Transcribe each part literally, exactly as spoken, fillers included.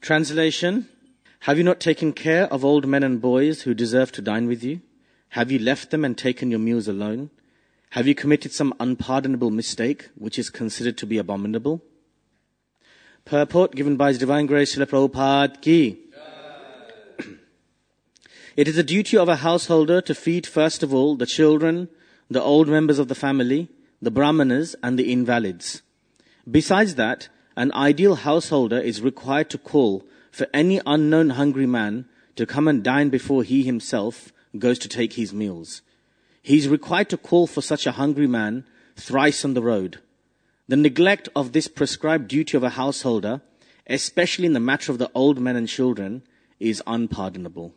Translation: Have you not taken care of old men and boys who deserve to dine with you? Have you left them and taken your meals alone? Have you committed some unpardonable mistake which is considered to be abominable? Purport given by His Divine Grace Srila Prabhupada Ki. It is the duty of a householder to feed first of all the children, the old members of the family, the brahmanas and the invalids. Besides that, an ideal householder is required to call for any unknown hungry man to come and dine before he himself goes to take his meals. He is required to call for such a hungry man thrice on the road. The neglect of this prescribed duty of a householder, especially in the matter of the old men and children, is unpardonable.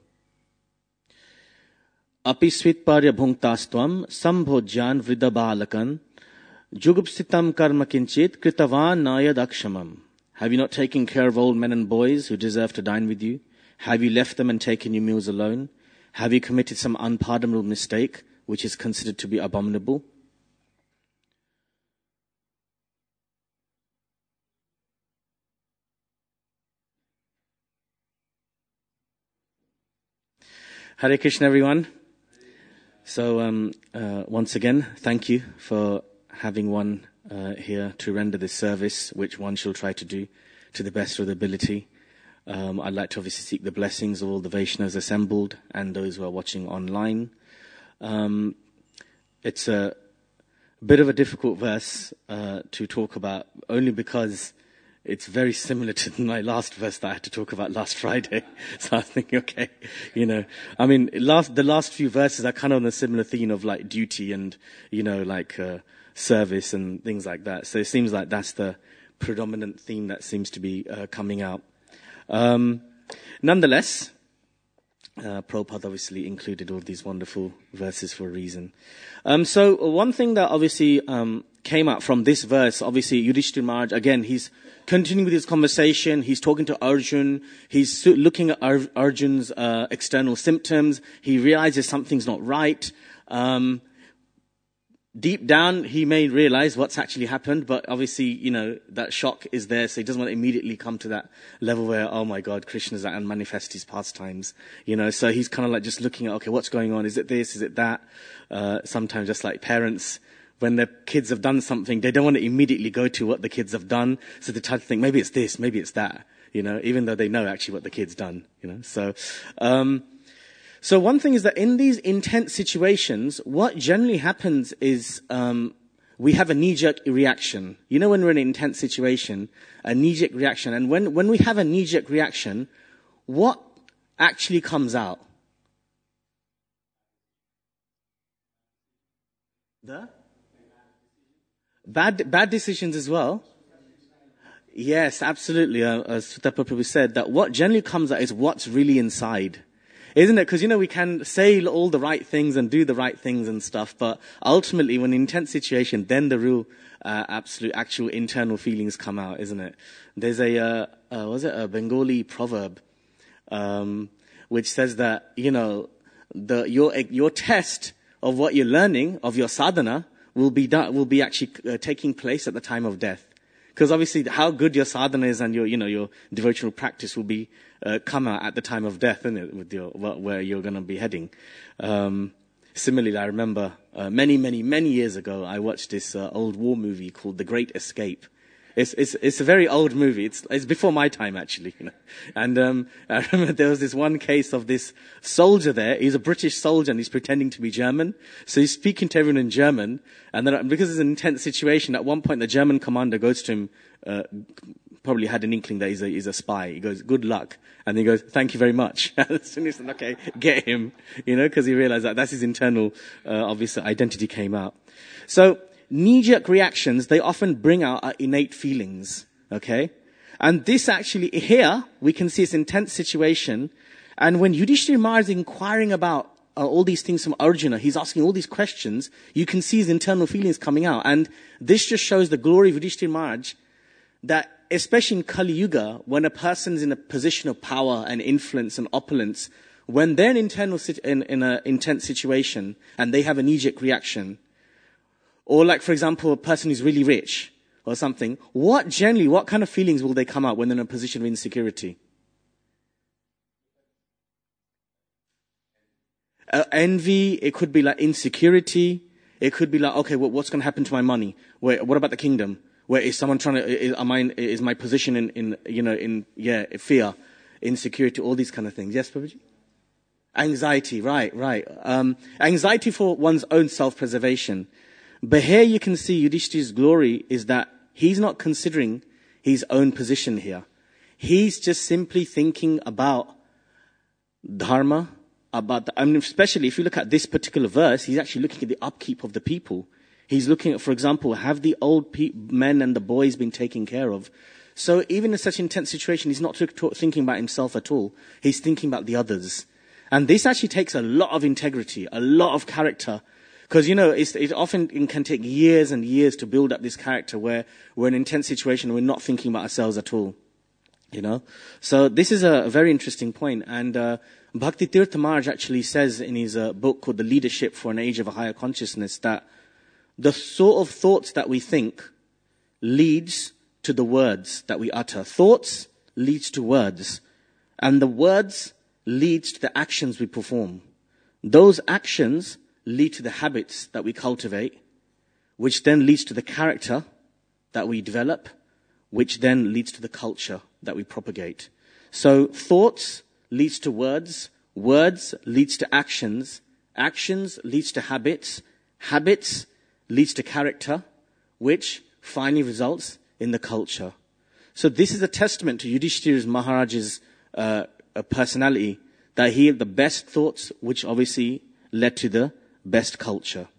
Api svitparya bhunktastvam sambhojyan vridabalakan jugupsitam karma kinchit kritavan nayad akshamam. Have you not taken care of old men and boys who deserve to dine with you? Have you left them and taken your meals alone? Have you committed some unpardonable mistake which is considered to be abominable? Hare Krishna, everyone. So um, uh, once again, thank you for having one uh, here to render this service, which one shall try to do to the best of their ability. Um, I'd like to obviously seek the blessings of all the Vaishnavas assembled and those who are watching online. Um, it's a bit of a difficult verse uh, to talk about, only because it's very similar to my last verse that I had to talk about last Friday. So I was thinking, okay, you know, I mean, last, the last few verses are kind of on a similar theme of like duty and, you know, like uh, service and things like that. So it seems like that's the predominant theme that seems to be uh, coming out. Um, nonetheless, uh, Prabhupada obviously included all these wonderful verses for a reason. Um, so one thing that obviously um, came out from this verse, obviously Yudhishthira Maharaj, again, he's continuing with his conversation. He's talking to Arjun. He's looking at Ar- Arjun's uh, external symptoms. He realizes something's not right. Um, deep down, he may realize what's actually happened, but obviously, you know, that shock is there, so he doesn't want to immediately come to that level where, oh my God, Krishna's out and manifest his pastimes, you know, so he's kind of like just looking at, okay, what's going on? Is it this? Is it that? Uh, sometimes just like parents, when their kids have done something, they don't want to immediately go to what the kids have done, so they try to think, maybe it's this, maybe it's that, you know, even though they know actually what the kid's done, you know, so, um, So one thing is that in these intense situations, what generally happens is um, we have a knee-jerk reaction. You know, when we're in an intense situation, a knee-jerk reaction. And when, when we have a knee-jerk reaction, what actually comes out? The? Bad, bad decisions as well. Yes, absolutely. Uh, as Sutta Prabhu said, that what generally comes out is what's really inside. Isn't it? Because, you know, we can say all the right things and do the right things and stuff, but ultimately, when in an intense situation, then the real, uh, absolute, actual internal feelings come out, isn't it? There's a, uh, uh, was it a Bengali proverb, um, which says that, you know, the, your, your test of what you're learning, of your sadhana, will be done, will be actually uh, taking place at the time of death. Because obviously, how good your sadhana is and your, you know, your devotional practice will be uh, come out at the time of death, isn't it? With your where you're going to be heading. Um, similarly, I remember uh, many, many, many years ago, I watched this uh, old war movie called The Great Escape. It's it's it's a very old movie. It's it's before my time actually, you know. And um, I remember there was this one case of this soldier there. He's a British soldier and he's pretending to be German. So he's speaking to everyone in German. And then because it's an intense situation, at one point the German commander goes to him. Uh, probably had an inkling that he's a, he's a spy. He goes, "Good luck," and he goes, "Thank you very much." And as soon as he said, "Okay, get him," you know, because he realized that that's his internal, uh, obvious identity came out. So. Knee-jerk reactions, they often bring out our innate feelings, okay? And this actually, here, we can see this intense situation. And when Yudhishthira Maharaj is inquiring about uh, all these things from Arjuna, he's asking all these questions, you can see his internal feelings coming out. And this just shows the glory of Yudhishthira Maharaj, that especially in Kali Yuga, when a person's in a position of power and influence and opulence, when they're in, internal, in, in an intense situation and they have a knee-jerk reaction, or like, for example, a person who's really rich or something, what generally, what kind of feelings will they come out when they're in a position of insecurity? uh, envy. It could be like insecurity. It could be like, okay, well, what's going to happen to my money? Wait, what about the kingdom? Where is someone trying to, is, am I, is my position in, in, you know, in, yeah, fear, insecurity, all these kind of things. Yes, Prabhuji? Anxiety, right, right. Um, anxiety for one's own self-preservation. But here you can see Yudhishthira's glory is that he's not considering his own position here. He's just simply thinking about dharma, about the, I mean, especially if you look at this particular verse, he's actually looking at the upkeep of the people. He's looking at, for example, have the old pe- men and the boys been taken care of? So even in such an intense situation, he's not t- t- thinking about himself at all. He's thinking about the others. And this actually takes a lot of integrity, a lot of character. Because, you know, it's, it often it can take years and years to build up this character where we're in an intense situation and we're not thinking about ourselves at all. You know? So this is a, a very interesting point. And uh, Bhakti Tirtha Maharaj actually says in his uh, book called The Leadership for an Age of a Higher Consciousness that the sort of thoughts that we think leads to the words that we utter. Thoughts leads to words. And the words leads to the actions we perform. Those actions lead to the habits that we cultivate, which then leads to the character that we develop, which then leads to the culture that we propagate. So thoughts leads to words, words leads to actions, actions leads to habits, habits leads to character, which finally results in the culture. So this is a testament to Yudhishthira Maharaj's uh, personality, that he had the best thoughts, which obviously led to the best culture.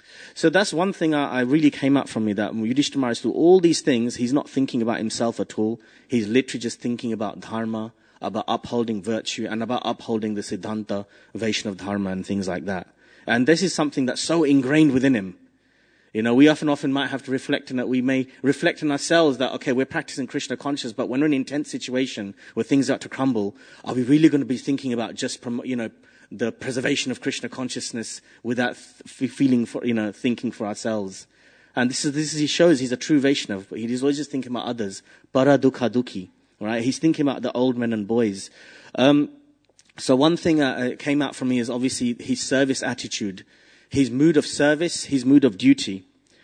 So that's one thing I, I really came out from me, that Yudhishthira Maharaj, through all these things, he's not thinking about himself at all. He's literally just thinking about dharma, about upholding virtue, and about upholding the Siddhanta, Vaishnava dharma, and things like that. And this is something that's so ingrained within him. You know, we often, often might have to reflect on that. We may reflect on ourselves that, okay, we're practicing Krishna consciousness, but when we're in an intense situation where things start to crumble, are we really going to be thinking about just, you know, the preservation of Krishna consciousness without f- feeling for, you know, thinking for ourselves? And this is, this is, he shows he's a true Vaishnava, but he's always just thinking about others. Para dukha dukhi, right? He's thinking about the old men and boys. Um, so one thing uh, came out from me is obviously his service attitude. His mood of service, his mood of duty.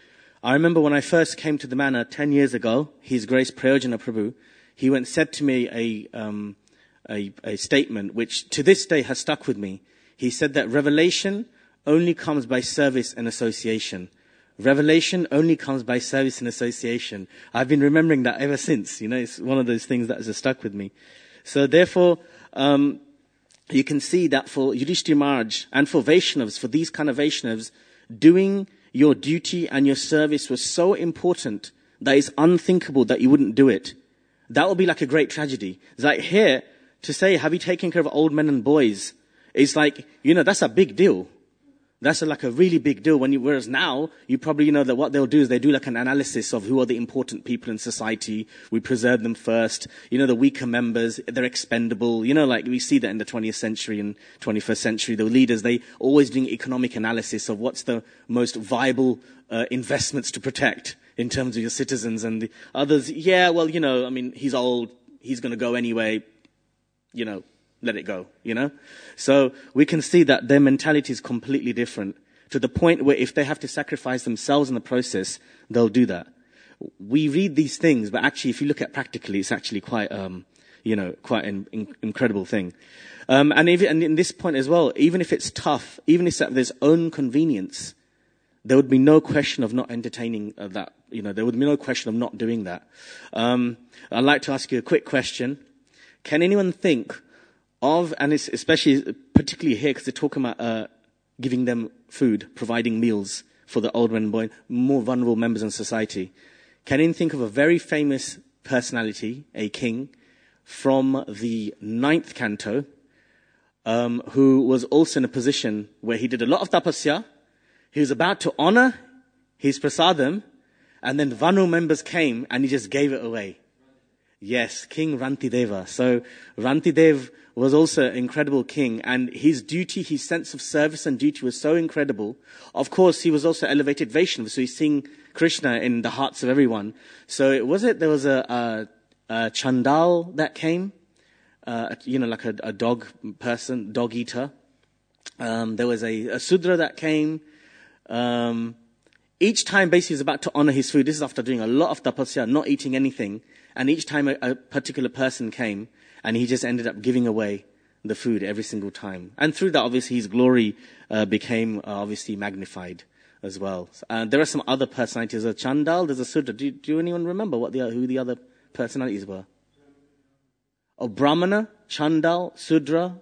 I remember when I first came to the manor ten years ago, His Grace Prayojana Prabhu, he went said to me a, um, a a statement which to this day has stuck with me. He said that revelation only comes by service and association. Revelation only comes by service and association. I've been remembering that ever since. You know, it's one of those things that has stuck with me. So therefore, um, you can see that for Yudhishthira Maharaj and for Vaishnavas, for these kind of Vaishnavas, doing your duty and your service was so important that it's unthinkable that you wouldn't do it. That would be like a great tragedy. It's like here, to say, have you taken care of old men and boys? It's like, you know, that's a big deal. That's a, like a really big deal. When you, whereas now, you probably, you know, that what they'll do is they do like an analysis of who are the important people in society. We preserve them first. You know, the weaker members, they're expendable. You know, like we see that in the twentieth century and twenty-first century. The leaders, they always doing economic analysis of what's the most viable uh, investments to protect in terms of your citizens. And the others, yeah, well, you know, I mean, he's old. He's going to go anyway. You know. Let it go, you know? So we can see that their mentality is completely different, to the point where if they have to sacrifice themselves in the process, they'll do that. We read these things, but actually if you look at practically, it's actually quite, um, you know, quite an in- incredible thing. Um, and, even, and in this point as well, even if it's tough, even if there's own convenience, there would be no question of not entertaining uh, that, you know, there would be no question of not doing that. Um, I'd like to ask you a quick question. Can anyone think of, and it's especially, particularly here, because they're talking about uh, giving them food, providing meals for the old and boy, more vulnerable members in society. Can you think of a very famous personality, a king, from the ninth canto, um, who was also in a position where he did a lot of tapasya, he was about to honor his prasadam, and then vulnerable members came and he just gave it away. Yes, King Rantideva. So Rantidev was also an incredible king, and his duty, his sense of service and duty was so incredible. Of course, he was also elevated Vaishnava, so he's seeing Krishna in the hearts of everyone. So it was it, there was a, a, a Chandal that came, uh, you know, like a, a dog person, dog eater, Um, there was a, a Sudra that came. Um, each time basically is about to honor his food. This is after doing a lot of tapasya, not eating anything. And each time a, a particular person came, and he just ended up giving away the food every single time. And through that, obviously, his glory uh, became uh, obviously magnified as well. Uh, there are some other personalities. There's a Chandal, there's a Sudra. Do, do anyone remember what the, who the other personalities were? Oh, Brahmana, Chandal, Sudra,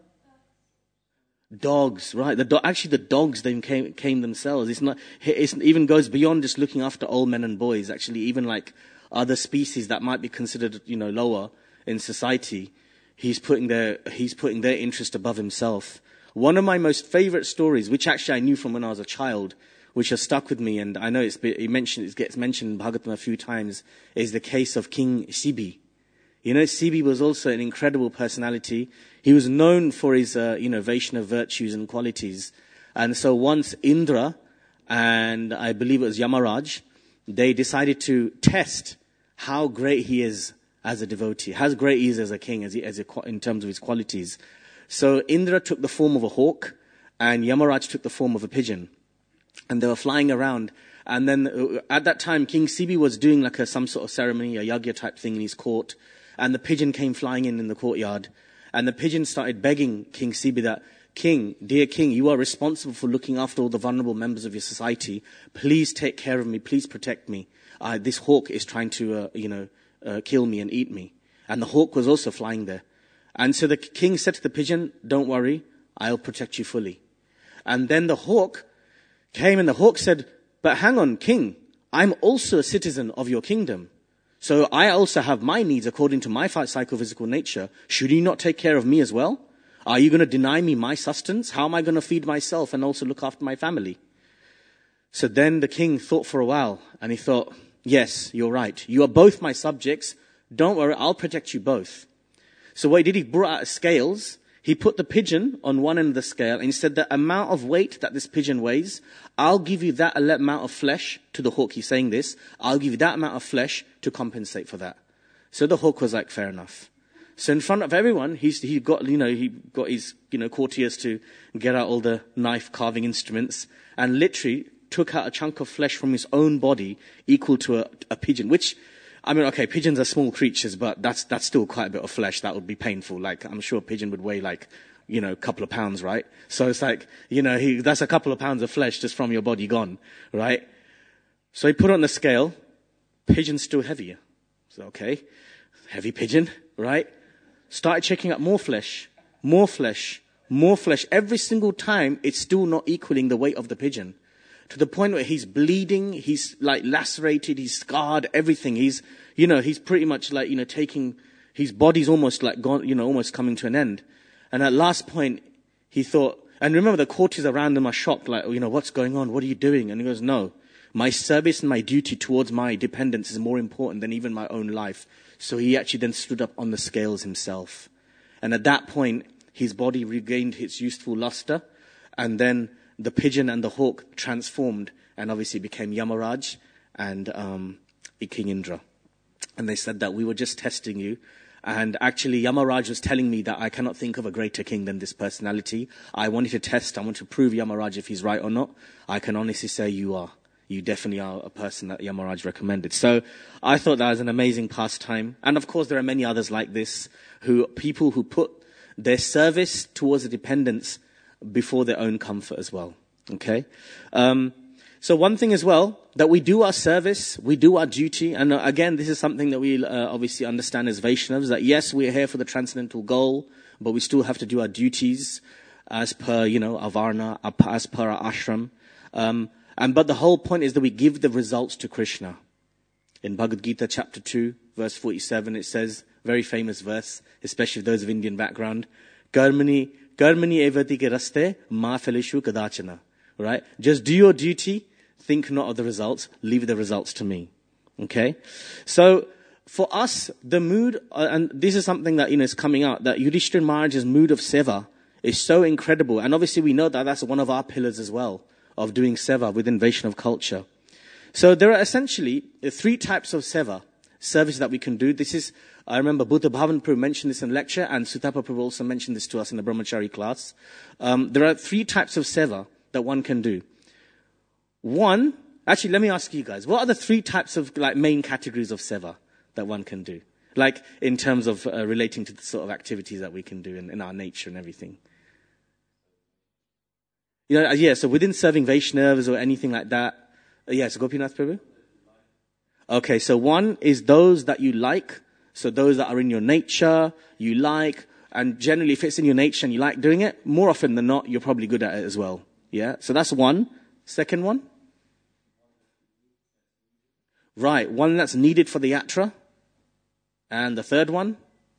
dogs, right? The do- actually, the dogs then came, came themselves. It's not. It even goes beyond just looking after old men and boys. Actually, even like other species that might be considered, you know, lower in society, he's putting their he's putting their interest above himself. One of my most favorite stories, which actually I knew from when I was a child, which has stuck with me, and I know it's been, it mentioned it gets mentioned in Bhagavatam a few times, is the case of King Sibi. You know, Sibi was also an incredible personality. He was known for his, uh, you know, Vaishnava virtues and qualities. And so once Indra and I believe it was Yamaraj, they decided to test how great he is as a devotee, how great he is as a king, as, he, as a, in terms of his qualities. So Indra took the form of a hawk, and Yamaraj took the form of a pigeon. And they were flying around. And then uh, at that time, King Sibi was doing like a, some sort of ceremony, a yagya type thing in his court. And the pigeon came flying in in the courtyard. And the pigeon started begging King Sibi that, King, dear King, you are responsible for looking after all the vulnerable members of your society. Please take care of me. Please protect me. Uh, this hawk is trying to, uh, you know, uh, kill me and eat me. And the hawk was also flying there. And so the king said to the pigeon, don't worry, I'll protect you fully. And then the hawk came, and the hawk said, but hang on, king, I'm also a citizen of your kingdom. So I also have my needs according to my psychophysical nature. Should you not take care of me as well? Are you going to deny me my sustenance? How am I going to feed myself and also look after my family? So then the king thought for a while, and he thought, yes, you're right. You are both my subjects. Don't worry, I'll protect you both. So what he did, he brought out scales. He put the pigeon on one end of the scale, and he said, the amount of weight that this pigeon weighs, I'll give you that amount of flesh to the hawk. He's saying this. I'll give you that amount of flesh to compensate for that. So the hawk was like, fair enough. So in front of everyone, he's, he got, you know, he got his, you know, courtiers to get out all the knife carving instruments, and literally took out a chunk of flesh from his own body equal to a, a pigeon, which, I mean, okay, pigeons are small creatures, but that's, that's still quite a bit of flesh. That would be painful. Like, I'm sure a pigeon would weigh like, you know, a couple of pounds, right? So it's like, you know, he, that's a couple of pounds of flesh just from your body gone, right? So he put it on the scale. Pigeon's still heavier. So, okay, heavy pigeon, right? Started checking out more flesh, more flesh, more flesh. Every single time, it's still not equaling the weight of the pigeon. To the point where he's bleeding, he's like lacerated, he's scarred, everything. He's, you know, he's pretty much like, you know, taking, his body's almost like gone, you know, almost coming to an end. And at last point, he thought, and remember the courtiers around him are shocked, like, you know, what's going on? What are you doing? And he goes, no, my service and my duty towards my dependents is more important than even my own life. So he actually then stood up on the scales himself. And at that point, his body regained its youthful luster, and then the pigeon and the hawk transformed and obviously became Yamaraj and um, King Indra. And they said that we were just testing you. And actually Yamaraj was telling me that I cannot think of a greater king than this personality. I wanted to test, I want to prove Yamaraj if he's right or not. I can honestly say you are. You definitely are a person that Yamaraj recommended. So I thought that was an amazing pastime. And of course there are many others like this, who people who put their service towards the dependents before their own comfort as well. Okay? Um, so one thing as well, that we do our service, we do our duty, and uh, again, this is something that we uh, obviously understand as Vaishnavas, that yes, we are here for the transcendental goal, but we still have to do our duties as per, you know, our varna, as per our ashram. Um, and but the whole point is that we give the results to Krishna. In Bhagavad Gita chapter two, verse forty-seven, it says, very famous verse, especially those of Indian background, Karmani Karmani evati ke raste ma felishu kadachana. Right? Just do your duty, think not of the results, leave the results to me. Okay? So, for us, the mood, uh, and this is something that, you know, is coming out, that Yudhishthira Maharaj's mood of seva is so incredible. And obviously we know that that's one of our pillars as well, of doing seva within Vaishnava culture. So there are essentially three types of seva. services that we can do. This is, I remember Buddha Bhavan Prabhu mentioned this in a lecture, and Sutapa Prabhu also mentioned this to us in the Brahmachari class. Um, there are three types of seva that one can do. One, actually, let me ask you guys, what are the three types of like main categories of seva that one can do? Like in terms of uh, relating to the sort of activities that we can do in, in our nature and everything. You know, yeah, so within serving Vaishnavas or anything like that. Uh, yes, Gopinath Prabhu? Okay, so one is those that you like. So those that are in your nature, you like, and generally if it's in your nature and you like doing it, more often than not, you're probably good at it as well. Yeah, so that's one. Second one? Right, one that's needed for the yatra. And the third one?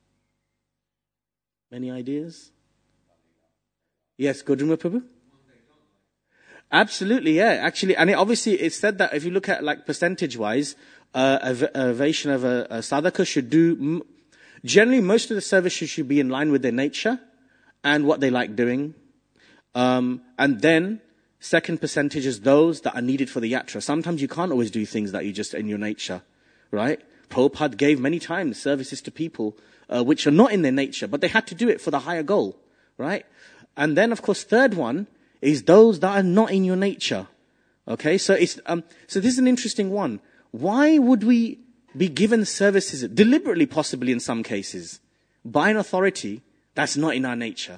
Any ideas? Yes, Godruma Prabhu? Absolutely, yeah. Actually, and it, obviously it's said that if you look at like percentage-wise, uh, a, a Vaishnava a sadhaka should do, generally most of the services should be in line with their nature and what they like doing. Um, and then second percentage is those that are needed for the yatra. Sometimes you can't always do things that you just in your nature, right? Prabhupada gave many times services to people uh, which are not in their nature, but they had to do it for the higher goal, right? And then, of course, third one is those that are not in your nature. Okay, so it's um, so this is an interesting one. Why would we be given services deliberately, possibly in some cases, by an authority that's not in our nature?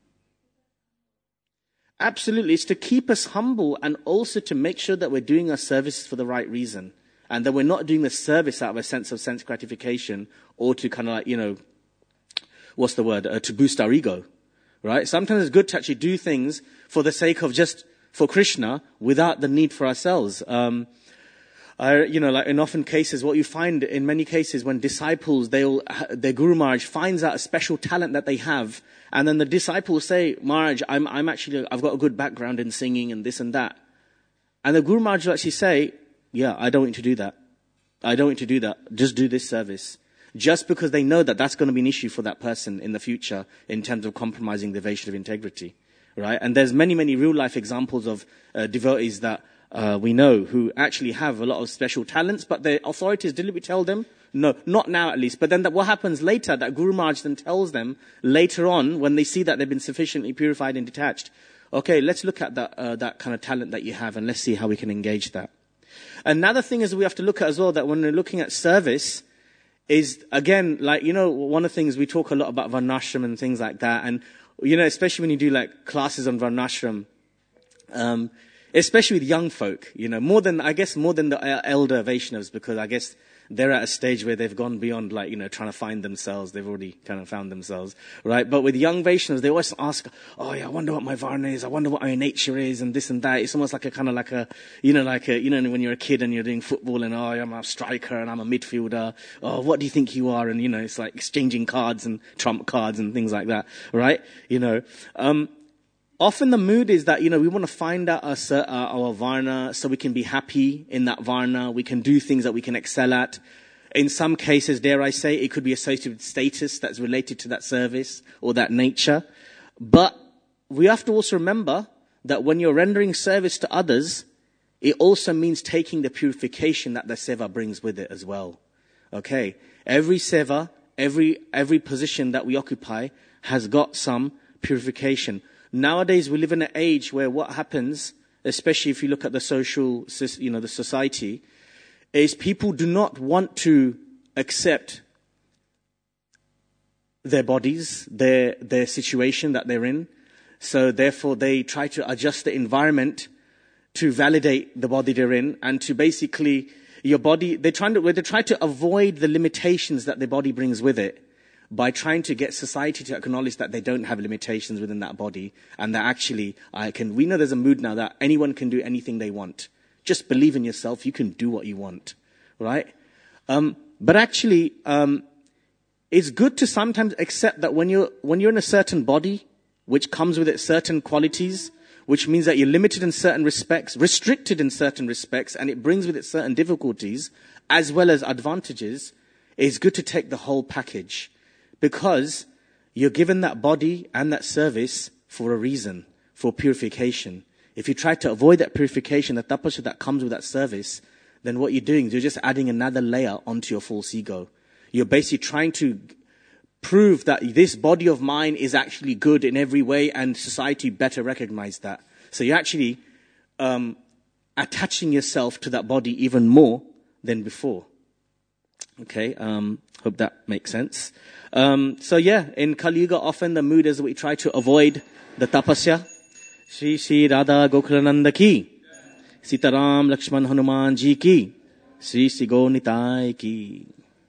Absolutely, it's to keep us humble and also to make sure that we're doing our services for the right reason. And that we're not doing the service out of a sense of sense gratification or to kind of like, you know, what's the word, uh, to boost our ego, right? Sometimes it's good to actually do things for the sake of just, for Krishna, without the need for ourselves. Um, I, you know, like in often cases, what you find in many cases when disciples, they'll, their Guru Maharaj finds out a special talent that they have, and then the disciples say, Maharaj, I'm, I'm actually, I've got a good background in singing and this and that. And the Guru Maharaj will actually say, yeah, I don't want you to do that. I don't want you to do that. Just do this service. Just because they know that that's going to be an issue for that person in the future in terms of compromising the Vaishnava integrity, right? And there's many, many real life examples of uh, devotees that uh, we know who actually have a lot of special talents, but the authorities deliberately tell them, no, not now at least. But then that what happens later, that Guru Maharaj then tells them later on when they see that they've been sufficiently purified and detached, okay, let's look at that, uh, that kind of talent that you have and let's see how we can engage that. Another thing is we have to look at as well that when we're looking at service is, again, like, you know, one of the things we talk a lot about Varnashram and things like that. And, you know, especially when you do like classes on Varnashram, um, especially with young folk, you know, more than, I guess, more than the elder Vaishnavas, because I guess they're at a stage where they've gone beyond like, you know, trying to find themselves. They've already kind of found themselves, right? But with young Vaishnavas, they always ask, oh yeah, I wonder what my Varna is. I wonder what my nature is and this and that. It's almost like a kind of like a, you know, like a, you know, when you're a kid and you're doing football and, oh, I'm a striker and I'm a midfielder. Oh, what do you think you are? And, you know, it's like exchanging cards and trump cards and things like that, right? You know, um, often the mood is that, you know, we want to find out our, uh, our Varna so we can be happy in that Varna. We can do things that we can excel at. In some cases, dare I say, it could be associated with status that's related to that service or that nature. But we have to also remember that when you're rendering service to others, it also means taking the purification that the seva brings with it as well. Okay? Every seva, every, every position that we occupy has got some purification. Nowadays, we live in an age where what happens, especially if you look at the social, you know, the society, is people do not want to accept their bodies, their, their situation that they're in. So therefore, they try to adjust the environment to validate the body they're in and to basically, your body, they're trying to, they try to avoid the limitations that their body brings with it, by trying to get society to acknowledge that they don't have limitations within that body and that actually I can, we know there's a mood now that anyone can do anything they want. Just believe in yourself, you can do what you want, right? Um, but actually, um, it's good to sometimes accept that when you're, when you're in a certain body, which comes with its certain qualities, which means that you're limited in certain respects, restricted in certain respects, and it brings with it certain difficulties, as well as advantages, it's good to take the whole package. Because you're given that body and that service for a reason, for purification. If you try to avoid that purification, the tapasya that comes with that service, then what you're doing is you're just adding another layer onto your false ego. You're basically trying to prove that this body of mine is actually good in every way, and society better recognize that. So you're actually um, attaching yourself to that body even more than before. Okay, um, hope that makes sense. Um, so yeah, in Kali Yuga, often the mood is that we try to avoid the tapasya. Shri Shri Radha Gokulananda ki, Sitaram Lakshman Hanuman ji ki, Shri Shri Go Nitai ki.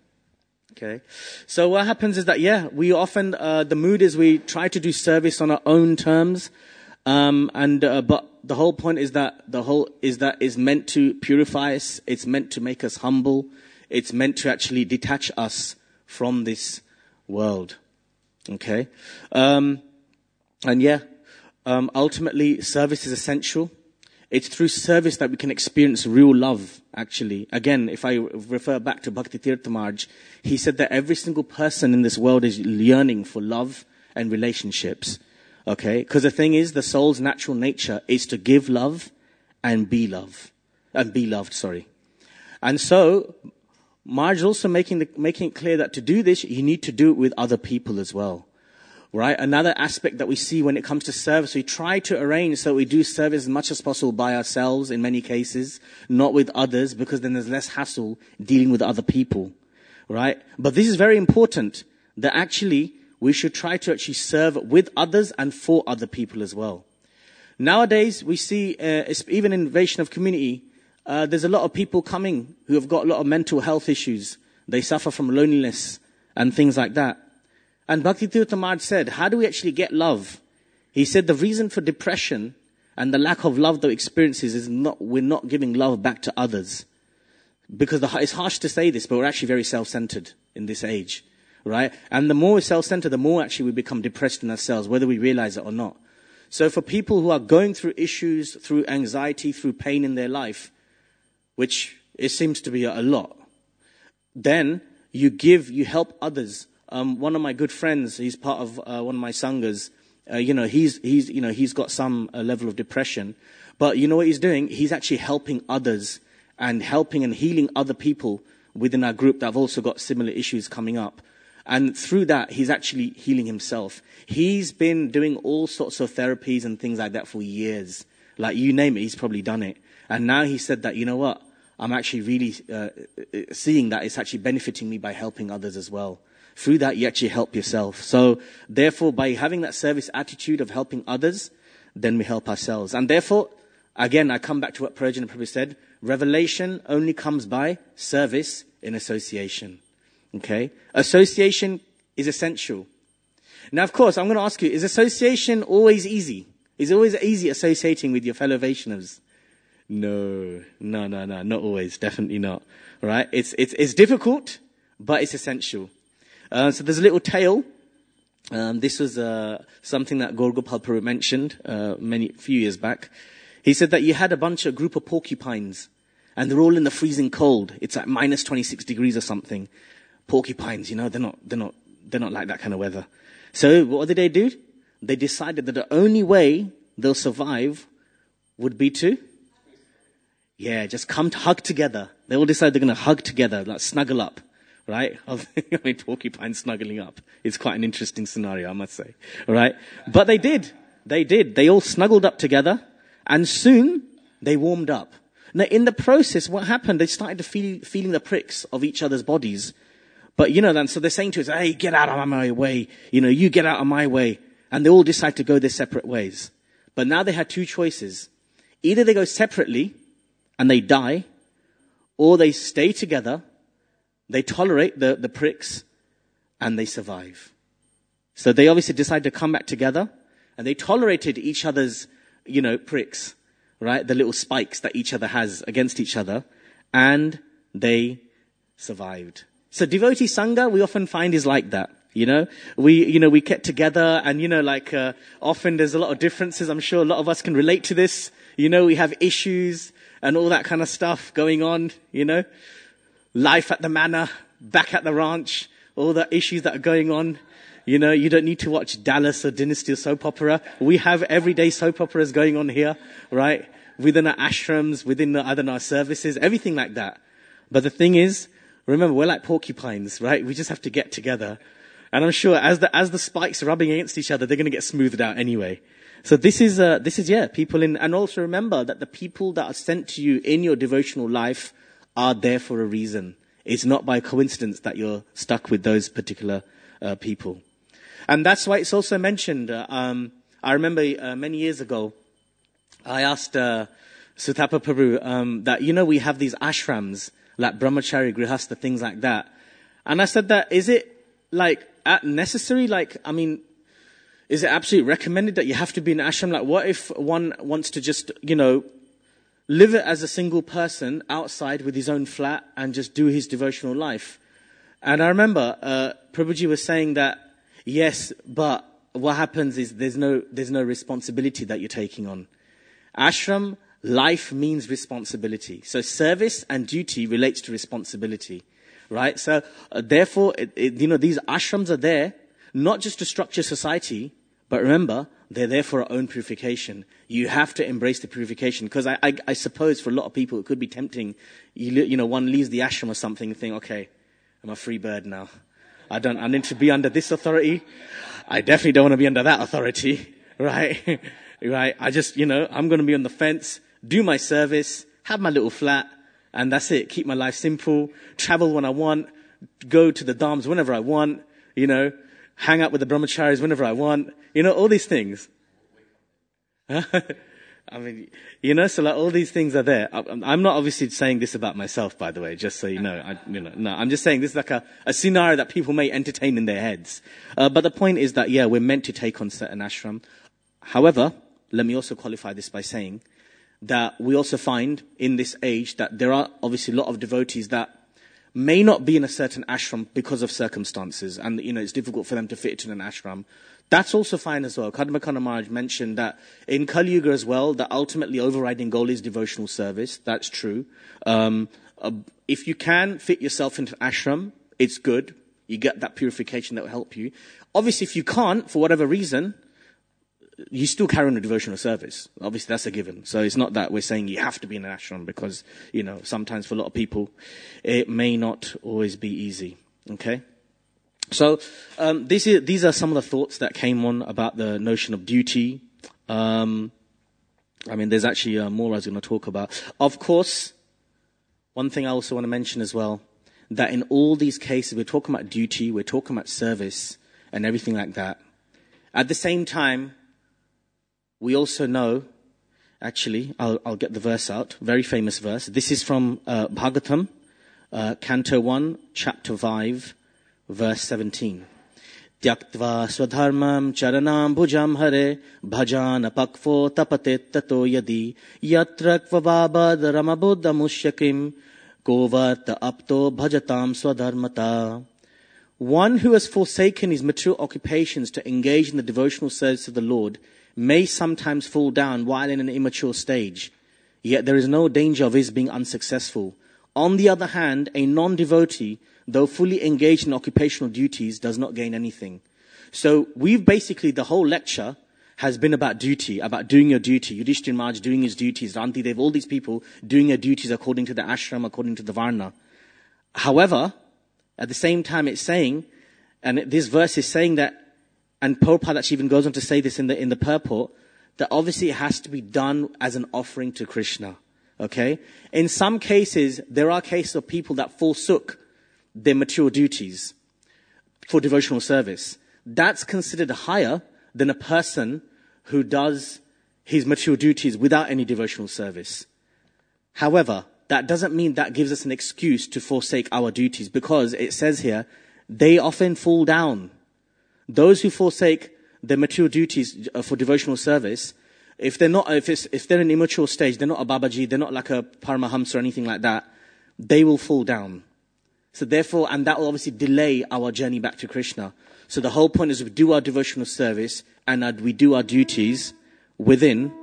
Okay, so what happens is that, yeah, we often, uh, the mood is we try to do service on our own terms, um, and, uh, but the whole point is that, the whole, is that is meant to purify us, it's meant to make us humble, it's meant to actually detach us from this world. Okay, um, and yeah, um, ultimately service is essential. It's through service that we can experience real love, actually. Again, if I refer back to Bhakti Tirtha Maharaj, he said that every single person in this world is yearning for love and relationships. Okay? Because the thing is, the soul's natural nature is to give love and be love. And be loved, sorry. And so, Maharaj is also making, the, making it clear that to do this, you need to do it with other people as well. Right? Another aspect that we see when it comes to service, we try to arrange so we do service as much as possible by ourselves in many cases, not with others, because then there's less hassle dealing with other people. Right? But this is very important, that actually we should try to actually serve with others and for other people as well. Nowadays, we see, uh, even in Vaishnav community, uh, there's a lot of people coming who have got a lot of mental health issues. They suffer from loneliness and things like that. And Bhakti Tirtha Maharaj said, how do we actually get love? He said the reason for depression and the lack of love that we experiences is not, we're not giving love back to others. Because the, it's harsh to say this, but we're actually very self-centered in this age, right? And the more we're self-centered, the more actually we become depressed in ourselves, whether we realize it or not. So for people who are going through issues, through anxiety, through pain in their life, which it seems to be a lot, then you give, you help others. Um, one of my good friends, he's part of uh, one of my sanghas. Uh, you know, he's he's you know he's got some uh, level of depression, but you know what he's doing? He's actually helping others and helping and healing other people within our group that have also got similar issues coming up. And through that, he's actually healing himself. He's been doing all sorts of therapies and things like that for years. Like you name it, he's probably done it. And now he said that, you know what? I'm actually really uh, seeing that it's actually benefiting me by helping others as well. Through that, you actually help yourself. So, therefore, by having that service attitude of helping others, then we help ourselves. And therefore, again, I come back to what Prajna Prabhu said, revelation only comes by service in association. Okay? Association is essential. Now, of course, I'm going to ask you, is association always easy? Is it always easy associating with your fellow Vaishnavas? No, no, no, no, not always. Definitely not. Right? It's, it's, it's difficult, but it's essential. Uh, so there's a little tale. Um, this was uh, something that Gaur Gopal Prabhu mentioned uh, many few years back. He said that you had a bunch of group of porcupines, and they're all in the freezing cold. It's like minus twenty-six degrees or something. Porcupines, you know, they're not, they're not, they're not like that kind of weather. So what did they do? They decided that the only way they'll survive would be to, yeah, just come to hug together. They all decided they're going to hug together, like snuggle up. Right? I mean, porcupine snuggling up. It's quite an interesting scenario, I must say. Right? But they did. They did. They all snuggled up together, and soon they warmed up. Now, in the process, what happened? They started to feel, feeling the pricks of each other's bodies. But, you know, then, so they're saying to us, hey, get out of my way. You know, you get out of my way. And they all decide to go their separate ways. But now they had two choices. Either they go separately, and they die, or they stay together, they tolerate the, the pricks, and they survive. So they obviously decided to come back together, and they tolerated each other's, you know, pricks, right? The little spikes that each other has against each other, and they survived. So devotee sangha, we often find is like that. You know, we, you know, we get together, and, you know, like, uh, often there's a lot of differences. I'm sure a lot of us can relate to this. You know, we have issues and all that kind of stuff going on, you know. Life at the manor, back at the ranch, all the issues that are going on. You know, you don't need to watch Dallas or Dynasty or soap opera. We have everyday soap operas going on here, right? within our ashrams, within the, I don't know, our services, everything like that. But the thing is, remember, we're like porcupines, right? We just have to get together. And I'm sure as the, as the spikes are rubbing against each other, they're going to get smoothed out anyway. So this is, uh, this is, yeah, people in, and also remember that the people that are sent to you in your devotional life are there for a reason. It's not by coincidence that you're stuck with those particular, uh, people. And that's why it's also mentioned, uh, um, I remember, uh, many years ago, I asked, uh, Sutapa Prabhu, um, that, you know, we have these ashrams, like brahmachari, grihastha, things like that. And I said that, is it like necessary? Like, I mean, is it absolutely recommended that you have to be in an ashram? Like, what if one wants to just, you know, live it as a single person outside with his own flat and just do his devotional life? And I remember, uh, Prabhuji was saying that, yes, but what happens is there's no, there's no responsibility that you're taking on. Ashram life means responsibility. So service and duty relates to responsibility, right? So uh, therefore, it, it, you know, these ashrams are there not just to structure society, but remember, they're there for our own purification. You have to embrace the purification, because I, I, I suppose for a lot of people it could be tempting. You, you know, one leaves the ashram or something and think, okay, I'm a free bird now. I don't, I need to be under this authority. I definitely don't want to be under that authority, right? Right? I just, you know, I'm going to be on the fence, do my service, have my little flat, and that's it. Keep my life simple, travel when I want, go to the dhams whenever I want, you know, hang out with the brahmacharis whenever I want, you know, all these things. I mean, you know, so like all these things are there. I'm not obviously saying this about myself, by the way, just so you know. I, you know, no, I'm just saying this is like a, a scenario that people may entertain in their heads. Uh, but the point is that, yeah, we're meant to take on certain ashram. However, let me also qualify this by saying that we also find in this age that there are obviously a lot of devotees that may not be in a certain ashram because of circumstances, and, you know, it's difficult for them to fit into an ashram. That's also fine as well. Kadmakana Maharaj mentioned that in Kali Yuga as well, the ultimately overriding goal is devotional service. That's true. Um, uh, if you can fit yourself into an ashram, it's good. You get that purification that will help you. Obviously, if you can't, for whatever reason, you still carry on a devotional service. Obviously, that's a given. So it's not that we're saying you have to be in an ashram, because, you know, sometimes for a lot of people, it may not always be easy. Okay? So um, this is, these are some of the thoughts that came on about the notion of duty. Um, I mean, there's actually uh, more I was going to talk about. Of course, one thing I also want to mention as well, that in all these cases, we're talking about duty, we're talking about service, and everything like that. At the same time, we also know, actually, I'll, I'll get the verse out, very famous verse. This is from uh, Bhagavatam, uh, Canto one, Chapter five, verse seventeen. Tyaktva swadharmam charanam bhujam hare bhajan apakvo tapatet tato yadi yatra kvavabad ramabuddha mushyakim kovata apto bhajatam swadharmata. One who has forsaken his material occupations to engage in the devotional service of the Lord may sometimes fall down while in an immature stage, yet there is no danger of his being unsuccessful. On the other hand, a non-devotee, though fully engaged in occupational duties, does not gain anything. So we've basically, the whole lecture has been about duty, about doing your duty. Yudhishthira Maharaj doing his duties, Rantidev, all these people doing their duties according to the ashram, according to the varna. However, at the same time it's saying, and this verse is saying that, and Prabhupada actually even goes on to say this in the in the purport, that obviously it has to be done as an offering to Krishna. Okay? In some cases, there are cases of people that forsook their material duties for devotional service. That's considered higher than a person who does his material duties without any devotional service. However, that doesn't mean that gives us an excuse to forsake our duties, because it says here, they often fall down. Those who forsake their material duties for devotional service, if they're not, if it's, if they're in an immature stage, they're not a Babaji, they're not like a Paramahamsa or anything like that, they will fall down. So therefore, and that will obviously delay our journey back to Krishna. So the whole point is we do our devotional service and uh, we do our duties within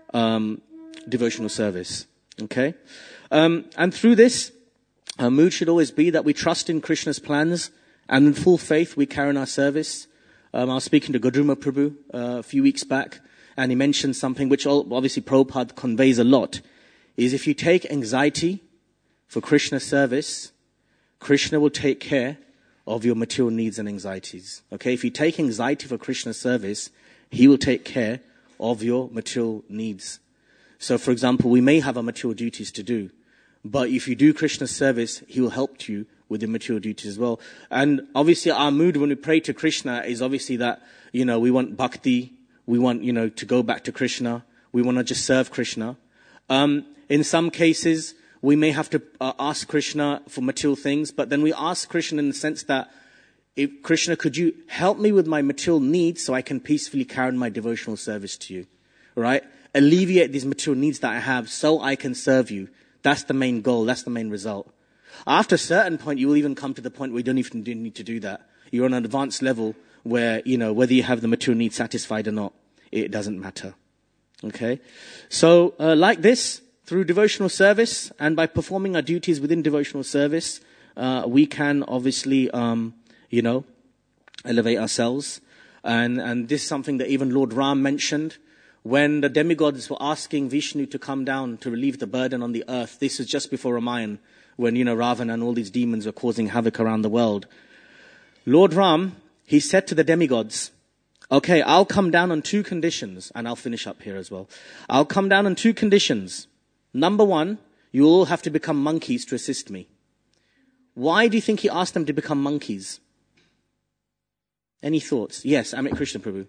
um, devotional service. Okay? Um, and through this, our mood should always be that we trust in Krishna's plans, and in full faith we carry on our service. Um, I was speaking to Godruma Prabhu uh, a few weeks back, and he mentioned something which obviously Prabhupada conveys a lot, is if you take anxiety for Krishna service, Krishna will take care of your material needs and anxieties. Okay, if you take anxiety for Krishna service, he will take care of your material needs. So, for example, we may have our material duties to do, but if you do Krishna service, he will help you with your material duties as well. And obviously our mood when we pray to Krishna is obviously that, you know, we want bhakti, we want, you know, to go back to Krishna, we want to just serve Krishna. Um, in some cases, we may have to uh, ask Krishna for material things, but then we ask Krishna in the sense that, if Krishna, could you help me with my material needs so I can peacefully carry on my devotional service to you, right? Alleviate these material needs that I have so I can serve you. That's the main goal. That's the main result. After a certain point, you will even come to the point where you don't even need to do that. You're on an advanced level where, you know, whether you have the material needs satisfied or not, it doesn't matter. Okay? So, uh, like this, through devotional service and by performing our duties within devotional service, uh, we can obviously, um, you know, elevate ourselves. And, and this is something that even Lord Ram mentioned. When the demigods were asking Vishnu to come down to relieve the burden on the earth, this was just before Ramayan, when, you know, Ravana and all these demons were causing havoc around the world. Lord Ram, he said to the demigods, okay, I'll come down on two conditions, and I'll finish up here as well. I'll come down on two conditions. Number one, you all have to become monkeys to assist me. Why do you think he asked them to become monkeys? Any thoughts? Yes, Amit Krishna Prabhu.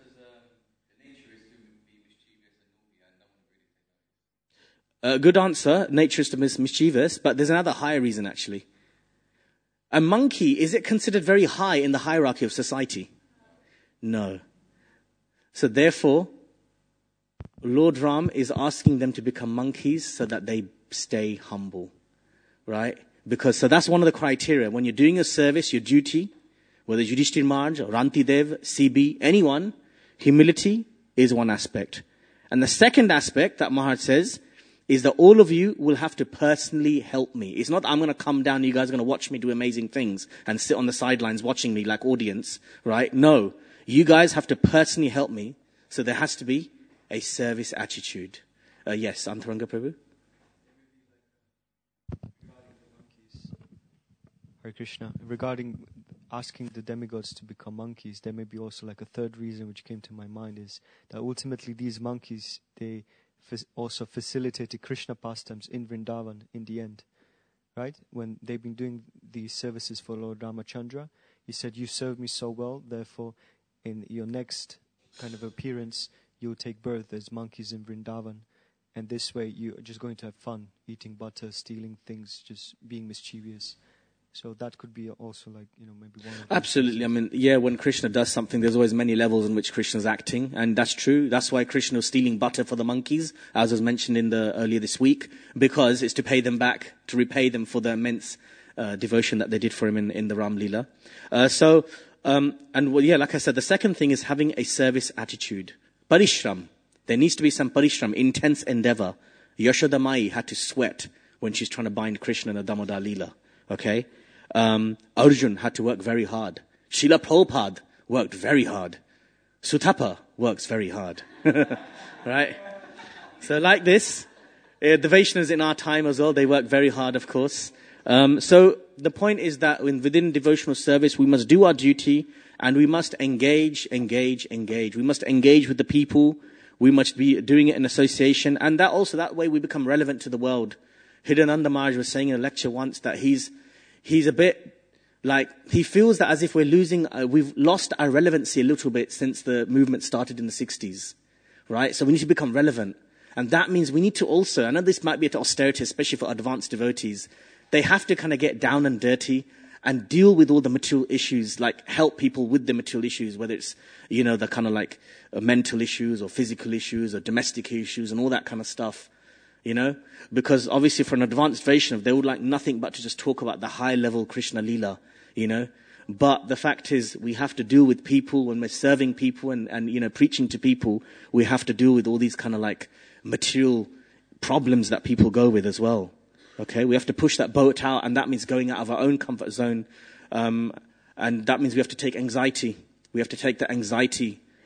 Uh, good answer. Nature is to be mischievous, but there's another higher reason actually. A monkey, is it considered very high in the hierarchy of society? No. So therefore, Lord Ram is asking them to become monkeys so that they stay humble, right? Because, so that's one of the criteria. When you're doing a service, your duty, whether Yudhishthir Maharaj or Ranti Dev, C B, anyone, humility is one aspect. And the second aspect that Maharaj says is that all of you will have to personally help me. It's not I'm going to come down, you guys are going to watch me do amazing things and sit on the sidelines watching me like audience, right? No. You guys have to personally help me. So there has to be a service attitude. Uh, yes, Antaranga Prabhu. Hare Krishna. Regarding asking the demigods to become monkeys, there may be also like a third reason which came to my mind is that ultimately these monkeys, they also facilitated Krishna pastimes in Vrindavan in the end, right? When they've been doing these services for Lord Ramachandra, he said, you served me so well, therefore in your next kind of appearance, you'll take birth as monkeys in Vrindavan. And this way you're just going to have fun, eating butter, stealing things, just being mischievous. So that could be also like, you know, maybe one of the Absolutely. I mean, yeah, when Krishna does something, there's always many levels in which Krishna's acting. And that's true. That's why Krishna was stealing butter for the monkeys, as was mentioned in the earlier this week, because it's to pay them back, to repay them for the immense uh, devotion that they did for him in, in the Ram Leela. Uh, so, um, and well, yeah, like I said, the second thing is having a service attitude. Parishram. There needs to be some parishram, intense endeavor. Yashoda Mai had to sweat when she's trying to bind Krishna in the Damodar Leela. Okay? Um, Arjun had to work very hard. Srila Prabhupada worked very hard. Sutapa works very hard. Right? So like this, uh, the Vaishnavas in our time as well, they work very hard, of course. Um, so the point is that when, within devotional service, we must do our duty and we must engage, engage, engage. We must engage with the people. We must be doing it in association. And that also, that way we become relevant to the world. Hridayananda Maharaj was saying in a lecture once that he's He's a bit like, he feels that as if we're losing, uh, we've lost our relevancy a little bit since the movement started in the sixties, right? So we need to become relevant. And that means we need to also, I know this might be an austerity, especially for advanced devotees, they have to kind of get down and dirty and deal with all the material issues, like help people with the material issues, whether it's, you know, the kind of like uh, mental issues or physical issues or domestic issues and all that kind of stuff. You know, because obviously for an advanced Vaishnav, they would like nothing but to just talk about the high level Krishna Leela, you know. But the fact is, we have to deal with people when we're serving people and, and, you know, preaching to people. We have to deal with all these kind of like material problems that people go with as well. Okay, we have to push that boat out, and that means going out of our own comfort zone. Um, and that means we have to take anxiety. We have to take the anxiety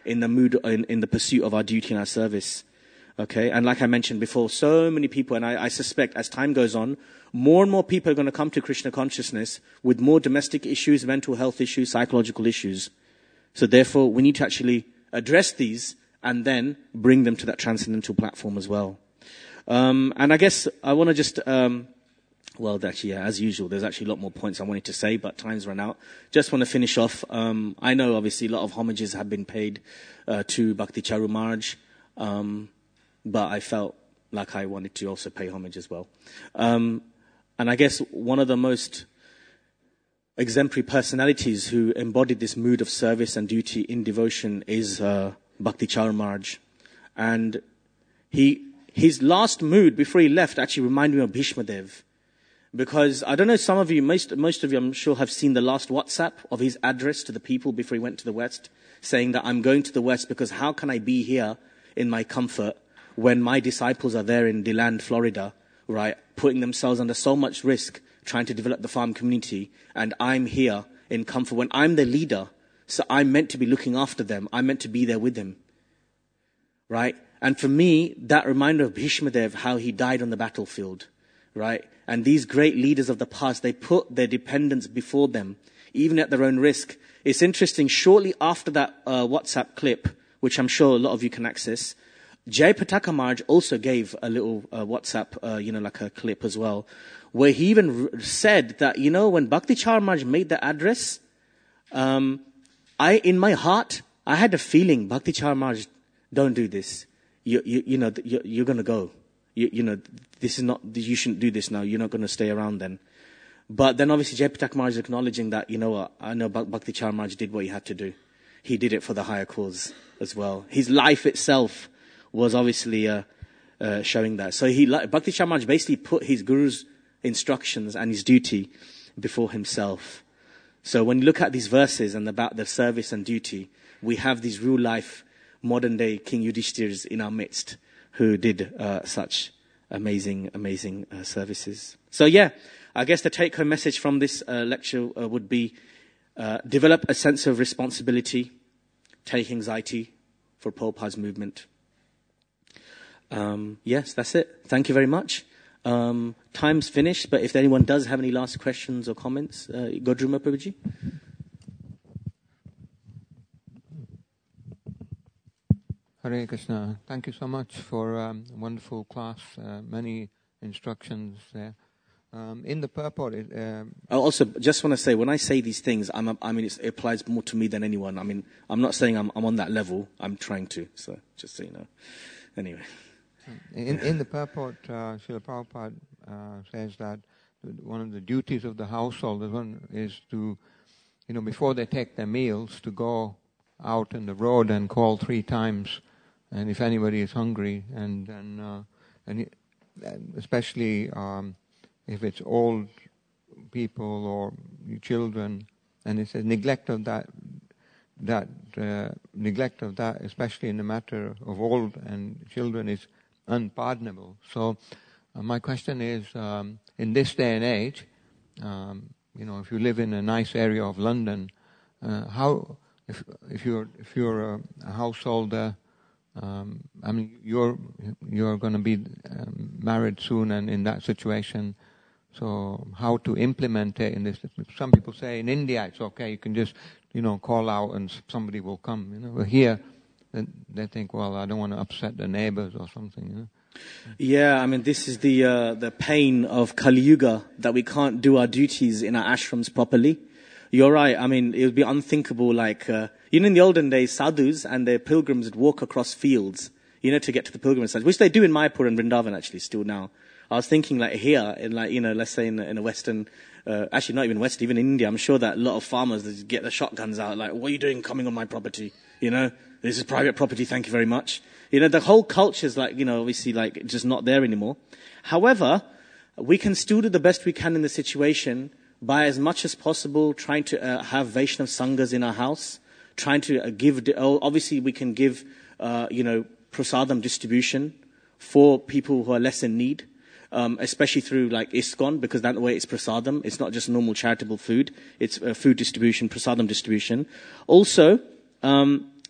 in the mood, in, in the pursuit of our duty and our service. Okay, and like I mentioned before, so many people, and I, I suspect as time goes on, more and more people are going to come to Krishna consciousness with more domestic issues, mental health issues, psychological issues. So therefore, we need to actually address these and then bring them to that transcendental platform as well. Um, and I guess I want to just, um, well, actually, yeah, as usual, there's actually a lot more points I wanted to say, but time's run out. Just want to finish off. Um, I know, obviously, a lot of homages have been paid uh, to Bhakti Charu Maharaj. Um, But I felt like I wanted to also pay homage as well. Um, and I guess one of the most exemplary personalities who embodied this mood of service and duty in devotion is uh, Bhakti Charu Maharaj. And he, his last mood before he left actually reminded me of Bhishma Dev. Because I don't know, some of you, most, most of you I'm sure have seen the last WhatsApp of his address to the people before he went to the West, saying that I'm going to the West because how can I be here in my comfort when my disciples are there in DeLand, Florida, right, putting themselves under so much risk trying to develop the farm community, and I'm here in comfort when I'm the leader, so I'm meant to be looking after them. I'm meant to be there with them, right? And for me, that reminder of Bhishma Dev, how he died on the battlefield, right? And these great leaders of the past, they put their dependents before them, even at their own risk. It's interesting, shortly after that uh, WhatsApp clip, which I'm sure a lot of you can access, Jai Pataka Maharaj also gave a little uh, WhatsApp, uh, you know, like a clip as well, where he even r- said that, you know, when Bhakti Charu Maharaj made the address, um, I, in my heart, I had a feeling, Bhakti Charu Maharaj, don't do this. You, you, you know, you, you're going to go. You, you know, this is not, you shouldn't do this now. You're not going to stay around then. But then obviously Jai Pataka Maharaj is acknowledging that, you know what, I know Bhakti Charu Maharaj did what he had to do. He did it for the higher cause as well. His life itself was obviously uh, uh, showing that. So he, Bhakti Charu Maharaj basically put his guru's instructions and his duty before himself. So when you look at these verses and about the service and duty, we have these real life, modern day King Yudhishthir's in our midst who did uh, such amazing, amazing uh, services. So yeah, I guess the take home message from this uh, lecture uh, would be uh, develop a sense of responsibility, take anxiety for Prabhupada's movement. Um, yes, that's it. Thank you very much. Um, time's finished, but if anyone does have any last questions or comments, uh, Godruma Prabhuji. Hare Krishna. Thank you so much for um, a wonderful class, uh, many instructions there. Um, in the purport... It, uh, I also just want to say, when I say these things, I'm a, I mean, it's, it applies more to me than anyone. I mean, I'm not saying I'm, I'm on that level. I'm trying to, so just so you know. Anyway. In, in the purport, uh, Srila Prabhupada uh, says that one of the duties of the household is, one, is to, you know, before they take their meals, to go out in the road and call three times, and if anybody is hungry, and and, uh, and especially um, if it's old people or children, and it says neglect of that. That uh, neglect of that, especially in the matter of old and children, is unpardonable. So uh, my question is, um, in this day and age, um, you know, if you live in a nice area of London, uh, how, if if you're if you're a, a householder, um, I mean, you're you're going to be um, married soon, and in that situation, so how to implement it in this? Some people say in India it's okay, you can just, you know, call out and somebody will come. You know, but here they think, well, I don't want to upset the neighbors or something. You know? Yeah, I mean, this is the uh, the pain of Kali Yuga, that we can't do our duties in our ashrams properly. You're right. I mean, it would be unthinkable. Like, uh, you know, in the olden days, sadhus and their pilgrims would walk across fields, you know, to get to the pilgrimage sites, which they do in Mayapur and Vrindavan actually still now. I was thinking, like here, in like you know, let's say in, in a Western. Uh, actually, not even West, even in India, I'm sure that a lot of farmers just get the shotguns out, like, what are you doing coming on my property? You know, this is private property, thank you very much. You know, the whole culture's like, you know, obviously like just not there anymore. However, we can still do the best we can in the situation by as much as possible trying to uh, have Vaishnav Sanghas in our house, trying to uh, give, oh, obviously we can give, uh, you know, prasadam distribution for people who are less in need. Um, especially through like ISKCON, because that way it's prasadam. It's not just normal charitable food. It's uh, food distribution, prasadam distribution. Also, um,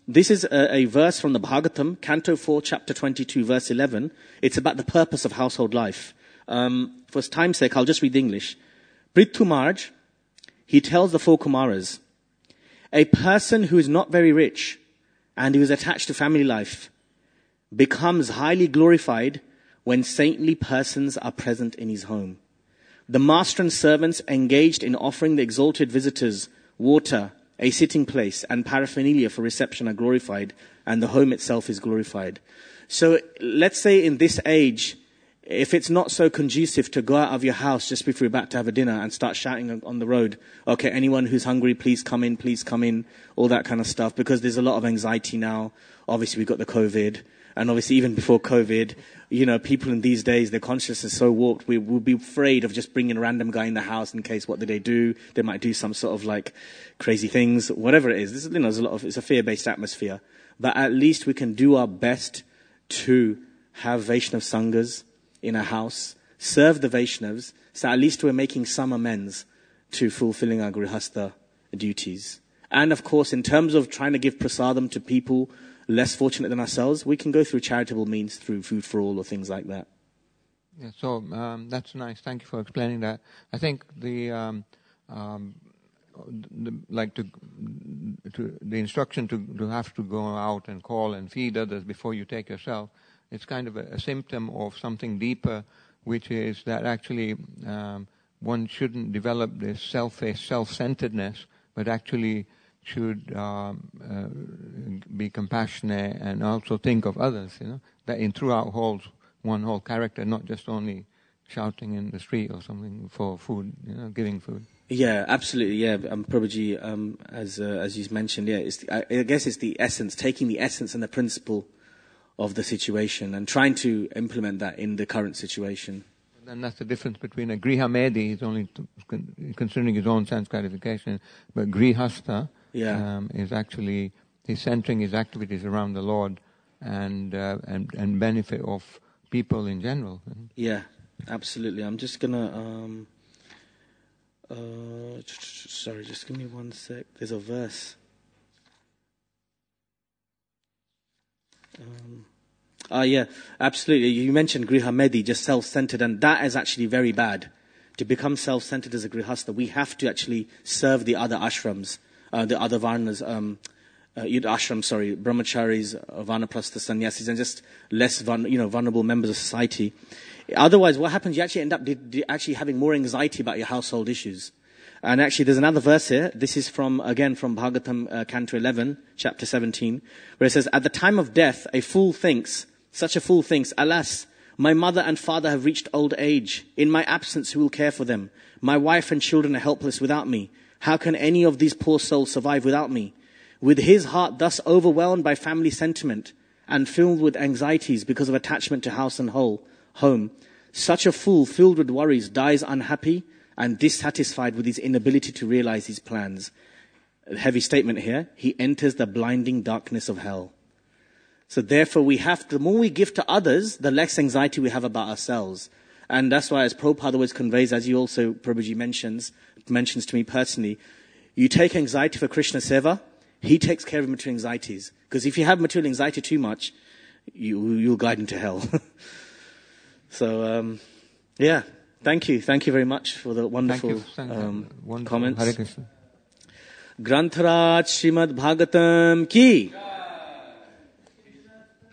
this is a, a verse from the Bhagavatam, Canto four, Chapter twenty-two, verse eleven. It's about the purpose of household life. Um, for time's sake, I'll just read the English. Prithu Maharaj, he tells the four Kumaras, a person who is not very rich and who is attached to family life becomes highly glorified when saintly persons are present in his home. The master and servants engaged in offering the exalted visitors water, a sitting place, and paraphernalia for reception are glorified, and the home itself is glorified. So let's say in this age, if it's not so conducive to go out of your house just before you're about to have a dinner and start shouting on the road, okay, anyone who's hungry, please come in, please come in, all that kind of stuff, because there's a lot of anxiety now. Obviously, we've got the COVID, and obviously even before COVID, you know, people in these days, their consciousness is so warped, we will be afraid of just bringing a random guy in the house in case, what do they do? They might do some sort of like crazy things, whatever it is. This is, you know, there's a lot of, it's a fear-based atmosphere. But at least we can do our best to have Vaishnav Sanghas in a house, serve the Vaishnavas, so at least we're making some amends to fulfilling our Grihastha duties. And of course, in terms of trying to give prasadam to people less fortunate than ourselves, we can go through charitable means, through Food for All or things like that. Yeah, so um, that's nice. Thank you for explaining that. I think the um, um, the, like to, to the instruction to, to have to go out and call and feed others before you take yourself, it's kind of a, a symptom of something deeper, which is that actually um, one shouldn't develop this selfish self-centeredness, but actually should um, uh, be compassionate and also think of others, you know, that in throughout whole, one whole character, not just only shouting in the street or something for food, you know, giving food. Yeah, absolutely. Yeah, um, Prabhuji, um, as uh, as you mentioned, yeah, it's the, I, I guess it's the essence, taking the essence and the principle of the situation and trying to implement that in the current situation. And that's the difference between a Grihamedi, he's only t- considering his own sense gratification, but Grihastha yeah. um, is actually, he's centering his activities around the Lord and, uh, and, and benefit of people in general. Yeah, absolutely. I'm just going to, um, uh, sorry, just give me one sec. There's a verse. Um, uh, yeah, absolutely. You mentioned Grihamedi, just self-centered, and that is actually very bad. To become self-centered as a Grihastha, we have to actually serve the other ashrams, uh, the other varnas, um, uh, ashram, sorry, brahmacharis, uh, vanaprastha sannyasis, and just less, vul- you know, vulnerable members of society. Otherwise, what happens? You actually end up di- di- actually having more anxiety about your household issues. And actually, there's another verse here. This is from, again, from Bhagavatam, uh, Canto eleven, Chapter seventeen, where it says, at the time of death, a fool thinks, such a fool thinks, alas, my mother and father have reached old age. In my absence, who will care for them? My wife and children are helpless without me. How can any of these poor souls survive without me? With his heart thus overwhelmed by family sentiment and filled with anxieties because of attachment to house and whole, home, such a fool filled with worries dies unhappy and dissatisfied with his inability to realize his plans. A heavy statement here. He enters the blinding darkness of hell. So therefore we have to, the more we give to others, the less anxiety we have about ourselves. And that's why, as Prabhupada always conveys, as you also, Prabhuji mentions, mentions to me personally, you take anxiety for Krishna Seva, he takes care of material anxieties. Because if you have material anxiety too much, you, you'll glide into hell. So, um, yeah. Thank you. Thank you very much for the wonderful, Thank you. Thank you. Um, wonderful. comments. Hare Krishna. Grantharaj Srimad Bhagavatam ki